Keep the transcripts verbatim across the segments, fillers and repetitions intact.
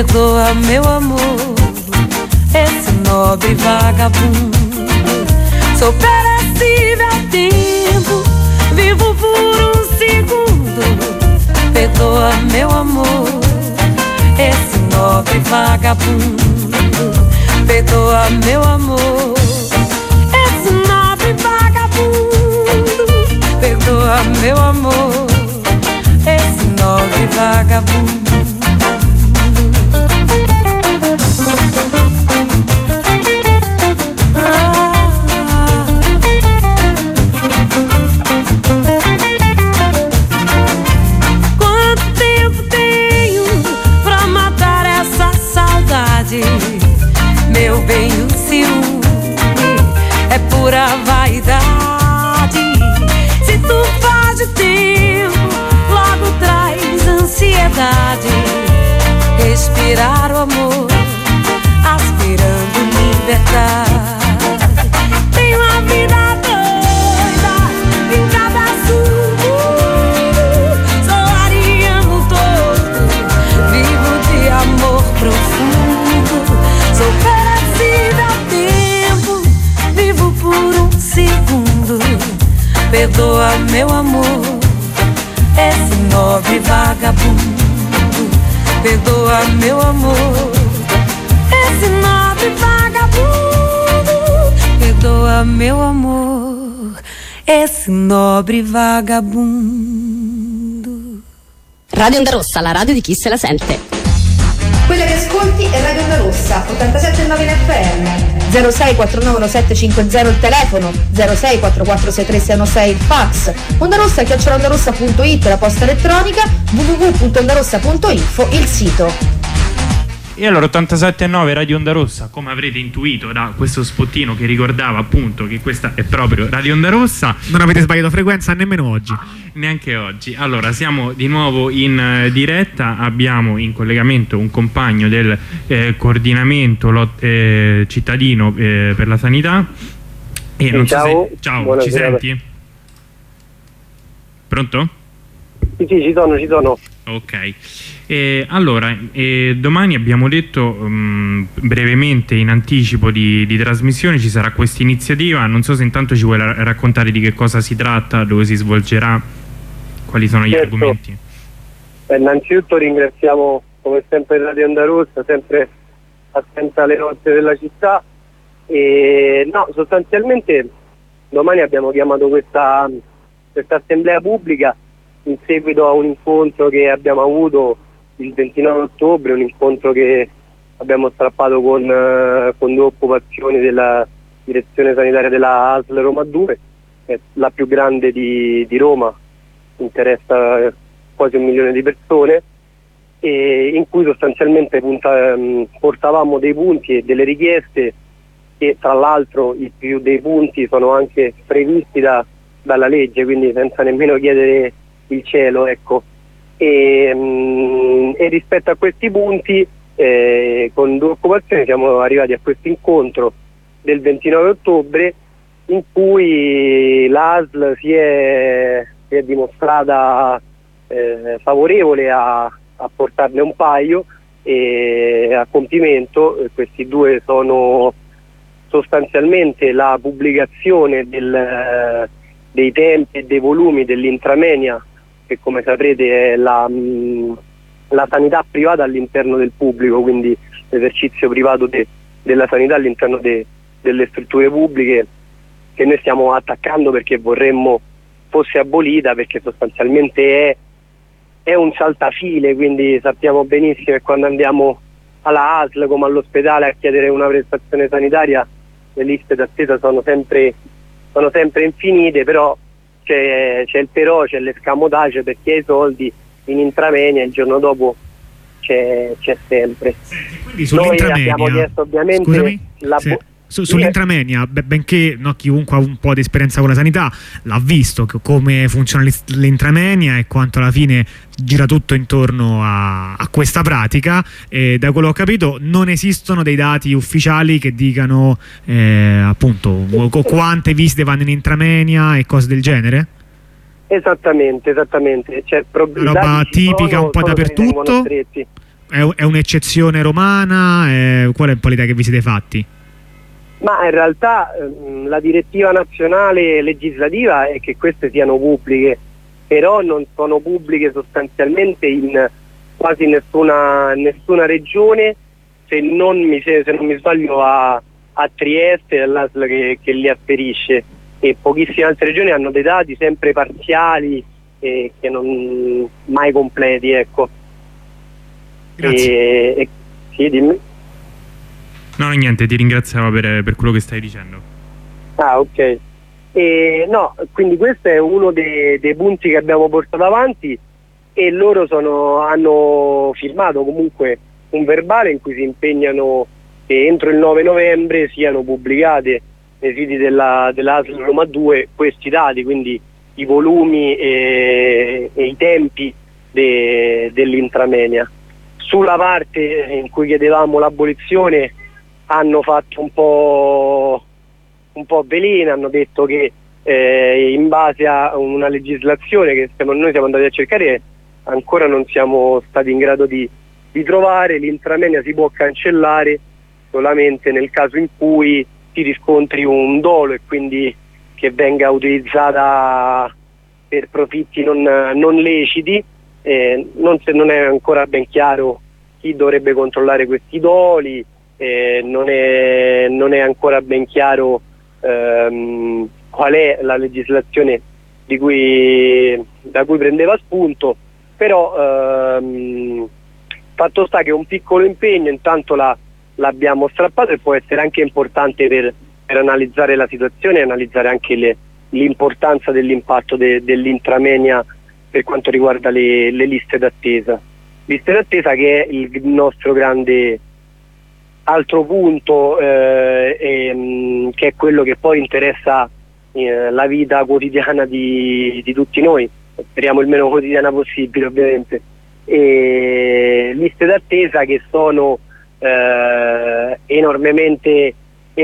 perdoa meu amor, esse nobre vagabundo. Sou perecível ao tempo, vivo por um segundo. Perdoa meu amor, esse nobre vagabundo. Perdoa meu amor, esse nobre vagabundo. Perdoa meu amor, esse nobre vagabundo. Meu bem, o ciúme é pura vaidade. Se tu faz de tempo, logo traz ansiedade. Respirar o amor, aspirando liberdade. Tenho uma vida doida, pintada azul. Sou ariano todo, vivo de amor profundo. Sou perecível ao tempo, vivo por um segundo. Perdoa meu amor, esse nobre vagabundo. Perdoa meu amor, esse nobre vagabundo. Perdoa meu amor, esse nobre vagabundo. Radio Onda Rossa, la radio di chi se la sente. Quella che ascolti è Radio Onda Rossa, ottantasette virgola nove in F M, zero sei quattro nove uno sette cinque zero il telefono, zero sei quattro quattro sei tre sei uno sei il fax, Ondarossa chiocciola ondarossa punto it la posta elettronica, w w w punto ondarossa punto info il sito. E allora ottantasette virgola nove Radio Onda Rossa, come avrete intuito da questo spottino che ricordava appunto che questa è proprio Radio Onda Rossa. Non avete sbagliato frequenza nemmeno oggi. Neanche oggi. Allora siamo di nuovo in uh, diretta, abbiamo in collegamento un compagno del eh, coordinamento lot, eh, cittadino eh, per la sanità e non ciao, so se... ciao, ci senti? Pronto? Sì, sì, ci sono, ci sono. Ok, eh, allora eh, domani abbiamo detto um, brevemente in anticipo di, di trasmissione ci sarà questa iniziativa, non so se intanto ci vuoi ra raccontare di che cosa si tratta, dove si svolgerà, quali sono gli certo. argomenti. Eh, innanzitutto ringraziamo come sempre Radio Onda Rossa, sempre attenta alle notte della città e no, sostanzialmente domani abbiamo chiamato questa, questa assemblea pubblica in seguito a un incontro che abbiamo avuto il ventinove ottobre, un incontro che abbiamo strappato con, uh, con due occupazioni della direzione sanitaria della A S L Roma due, che è la più grande di, di Roma, interessa quasi un milione di persone, e in cui sostanzialmente punta, um, portavamo dei punti e delle richieste che tra l'altro i più dei punti sono anche previsti da, dalla legge, quindi senza nemmeno chiedere il cielo, ecco. E, mh, e rispetto a questi punti eh, con due occupazioni siamo arrivati a questo incontro del ventinove ottobre in cui l'A S L si è, si è dimostrata eh, favorevole a, a portarne un paio e a compimento. Questi due sono sostanzialmente la pubblicazione del, dei tempi e dei volumi dell'intramenia, che come saprete è la, mh, la sanità privata all'interno del pubblico, quindi l'esercizio privato de, della sanità all'interno de, delle strutture pubbliche, che noi stiamo attaccando perché vorremmo fosse abolita, perché sostanzialmente è, è un saltafile, quindi sappiamo benissimo che quando andiamo alla A S L come all'ospedale a chiedere una prestazione sanitaria le liste d'attesa sono sempre, sono sempre infinite, però c'è il però, c'è l'escamotage per chi ha i soldi in intramenia, il giorno dopo c'è sempre. Senti, noi abbiamo chiesto ovviamente Scusami, la se, su, sull'intramenia, benché no, chiunque ha un po' di esperienza con la sanità l'ha visto che, come funziona l'intramenia e quanto alla fine gira tutto intorno a, a questa pratica, e da quello che ho capito non esistono dei dati ufficiali che dicano eh, appunto quante visite vanno in intramenia e cose del genere? Esattamente, esattamente. C'è una roba tipica un po' dappertutto. è, è un'eccezione romana? È, qual è un po' l'idea che vi siete fatti? Ma in realtà ehm, la direttiva nazionale legislativa è che queste siano pubbliche, però non sono pubbliche sostanzialmente in quasi nessuna, nessuna regione, se non mi, se non mi sbaglio a, a Trieste, all'A S L che, che li afferisce, e pochissime altre regioni hanno dei dati sempre parziali e che non mai completi, ecco. Grazie. E, e, sì, dimmi. No, niente, ti ringraziavo per, per quello che stai dicendo. Ah, ok. E, no, quindi questo è uno dei, dei punti che abbiamo portato avanti, e loro sono, hanno firmato comunque un verbale in cui si impegnano che entro il nove novembre siano pubblicate nei siti della, della A S L Roma due questi dati, quindi i volumi e, e i tempi de, dell'Intramoenia. Sulla parte in cui chiedevamo l'abolizione hanno fatto un po', un po' velina, hanno detto che eh, in base a una legislazione che siamo, noi siamo andati a cercare, ancora non siamo stati in grado di, di trovare, l'Intramoenia si può cancellare solamente nel caso in cui si riscontri un dolo e quindi che venga utilizzata per profitti non, non leciti. Eh, non, se non è ancora ben chiaro chi dovrebbe controllare questi doli, eh, non, è, non è ancora ben chiaro ehm, qual è la legislazione di cui, da cui prendeva spunto, però ehm, fatto sta che un piccolo impegno intanto la, l'abbiamo strappato, e può essere anche importante per, per analizzare la situazione e analizzare anche le, l'importanza dell'impatto de, dell'Intramoenia per quanto riguarda le, le liste d'attesa. Liste d'attesa che è il nostro grande altro punto, eh, e, che è quello che poi interessa eh, la vita quotidiana di, di tutti noi, speriamo il meno quotidiana possibile ovviamente. E liste d'attesa che sono eh, enormemente,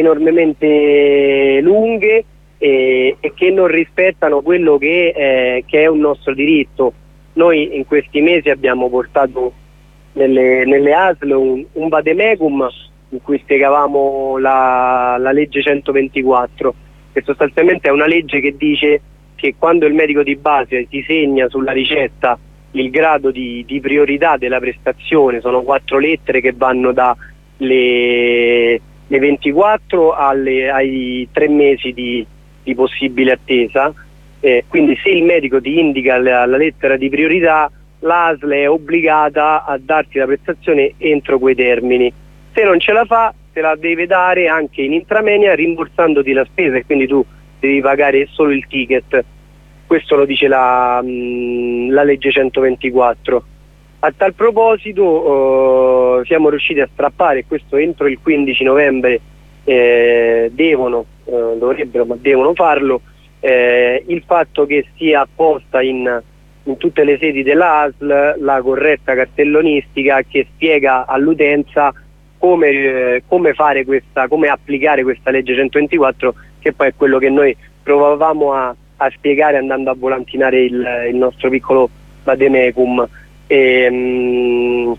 enormemente lunghe e, e che non rispettano quello che, eh, che è un nostro diritto. Noi in questi mesi abbiamo portato nelle, nelle A S L un, un vademecum in cui spiegavamo la, la legge centoventiquattro, che sostanzialmente è una legge che dice che quando il medico di base ti segna sulla ricetta il grado di, di priorità della prestazione, sono quattro lettere che vanno da le, le ventiquattro alle, ai tre mesi di, di possibile attesa, eh, quindi se il medico ti indica la, la lettera di priorità, l'A S L è obbligata a darti la prestazione entro quei termini. Se non ce la fa, te la deve dare anche in Intramoenia rimborsandoti la spesa, e quindi tu devi pagare solo il ticket. Questo lo dice la, mh, la legge centoventiquattro. A tal proposito eh, siamo riusciti a strappare, questo entro il quindici novembre eh, devono, eh, dovrebbero ma devono farlo, eh, il fatto che sia apposta in, in tutte le sedi della A S L la corretta cartellonistica che spiega all'utenza come, eh, come fare questa, come applicare questa legge centoventiquattro, che poi è quello che noi provavamo a, a spiegare andando a volantinare il, il nostro piccolo vademecum. E, mh,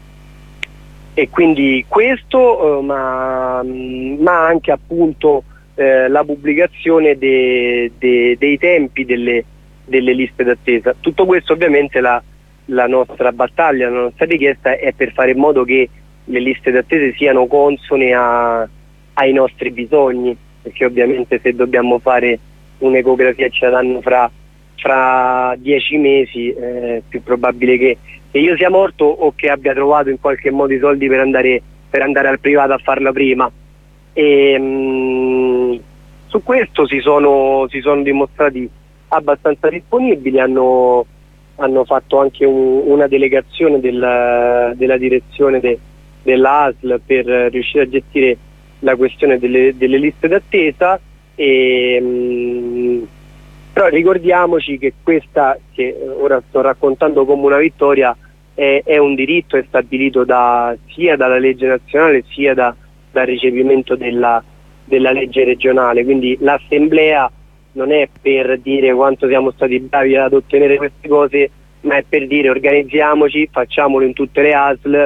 e quindi questo, eh, ma, ma anche appunto eh, la pubblicazione de, de, dei tempi delle, delle liste d'attesa. Tutto questo ovviamente la, la nostra battaglia, la nostra richiesta è per fare in modo che le liste d'attesa siano consone a, ai nostri bisogni, perché ovviamente se dobbiamo fare un'ecografia e ce la danno fra, fra dieci mesi, è eh, più probabile che, che io sia morto o che abbia trovato in qualche modo i soldi per andare, per andare al privato a farla prima. E, mh, su questo si sono, si sono dimostrati abbastanza disponibili, hanno, hanno fatto anche un, una delegazione della, della direzione de, della A S L per riuscire a gestire la questione delle, delle liste d'attesa. E, mh, però ricordiamoci che questa, che ora sto raccontando come una vittoria, è, è un diritto, è stabilito da, sia dalla legge nazionale sia da, dal recepimento della, della legge regionale, quindi l'assemblea non è per dire quanto siamo stati bravi ad ottenere queste cose, ma è per dire organizziamoci, facciamolo in tutte le A S L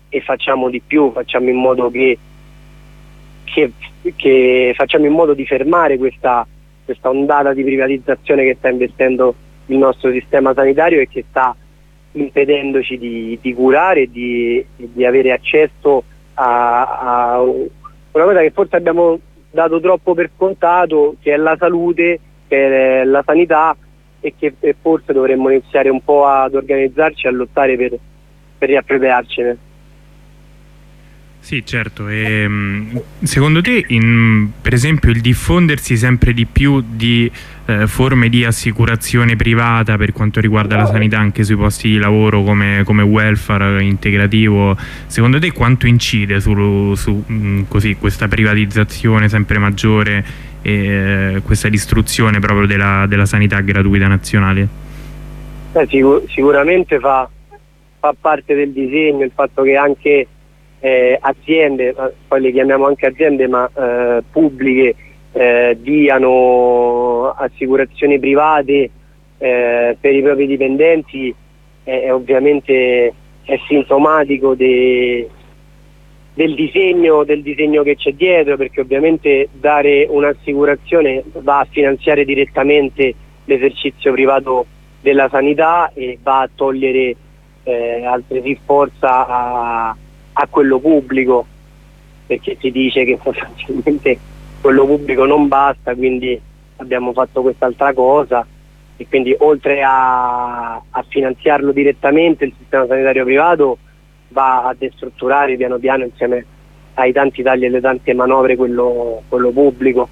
e facciamo di più, facciamo in modo che, che, che facciamo in modo di fermare questa, questa ondata di privatizzazione che sta investendo il nostro sistema sanitario e che sta impedendoci di, di curare e di, di avere accesso a, a una cosa che forse abbiamo dato troppo per scontato, che è la salute, che è la sanità, e che e forse dovremmo iniziare un po' ad organizzarci, a lottare per, per riappropriarcene. Sì, certo. E, secondo te, in, per esempio, il diffondersi sempre di più di eh, forme di assicurazione privata per quanto riguarda la sanità anche sui posti di lavoro come, come welfare integrativo, secondo te quanto incide su, su mh, così, questa privatizzazione sempre maggiore e eh, questa distruzione proprio della, della sanità gratuita nazionale? Eh, sicur sicuramente fa, fa parte del disegno il fatto che anche Eh, aziende, poi le chiamiamo anche aziende ma eh, pubbliche, eh, diano assicurazioni private eh, per i propri dipendenti, è, è ovviamente è sintomatico de, del disegno del disegno che c'è dietro, perché ovviamente dare un'assicurazione va a finanziare direttamente l'esercizio privato della sanità e va a togliere eh, altresì forza a a quello pubblico, perché si dice che sostanzialmente quello pubblico non basta, quindi abbiamo fatto quest'altra cosa e quindi oltre a, a finanziarlo direttamente il sistema sanitario privato va a destrutturare piano piano insieme ai tanti tagli e alle tante manovre quello, quello pubblico.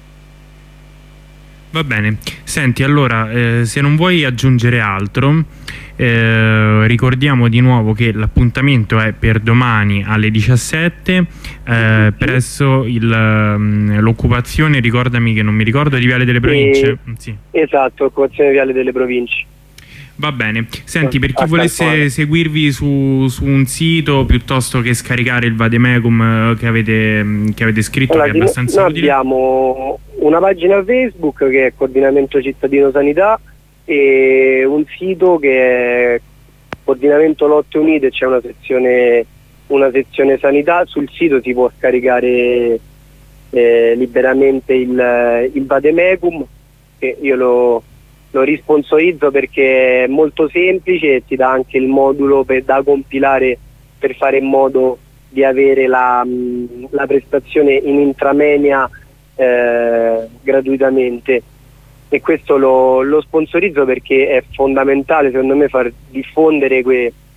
Va bene, senti, allora eh, se non vuoi aggiungere altro, eh, ricordiamo di nuovo che l'appuntamento è per domani alle diciassette eh, presso l'occupazione, ricordami che non mi ricordo, di Viale delle Province. E, sì. Esatto, occupazione Viale delle Province. Va bene, senti, per chi volesse seguirvi su, su un sito piuttosto che scaricare il Vademecum che avete, che avete scritto, allora, che è abbastanza noi utile. Abbiamo una pagina Facebook che è Coordinamento Cittadino Sanità e un sito che è Coordinamento Lotte Unite, c'è una sezione, una sezione sanità. Sul sito si può scaricare eh, liberamente il, il Vademecum, che io lo lo risponsorizzo perché è molto semplice e ti dà anche il modulo per, da compilare per fare in modo di avere la, mh, la prestazione in intramenia eh, gratuitamente, e questo lo, lo sponsorizzo perché è fondamentale secondo me far diffondere que,